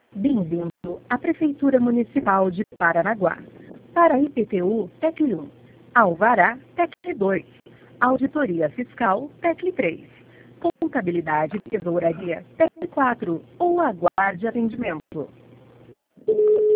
Bem-vindo à Prefeitura Municipal de Paranaguá. Para IPTU, TECLI 1. Alvará, TECLI 2. Auditoria Fiscal, TECLI 3. Contabilidade e Tesouraria, TECLI 4. Ou aguarde atendimento.